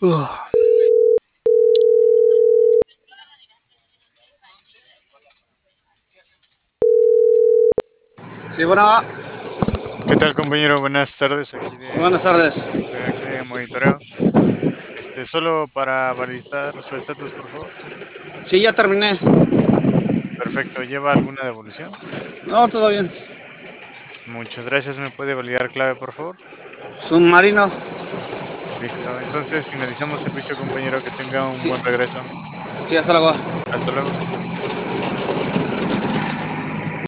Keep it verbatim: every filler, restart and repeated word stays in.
Ugh. Sí, bueno, ¿Qué tal, compañero? Buenas tardes, aquí de buenas tardes. de aquí de monitoreo. Este, solo para validar su estatus, por favor. Sí, ya terminé. Perfecto, ¿lleva alguna devolución? No, todo bien. Muchas gracias, ¿me puede validar clave, por favor? Submarino. Listo, entonces finalizamos servicio, compañero, que tenga un Sí, buen regreso. sí, hasta luego. Hasta luego.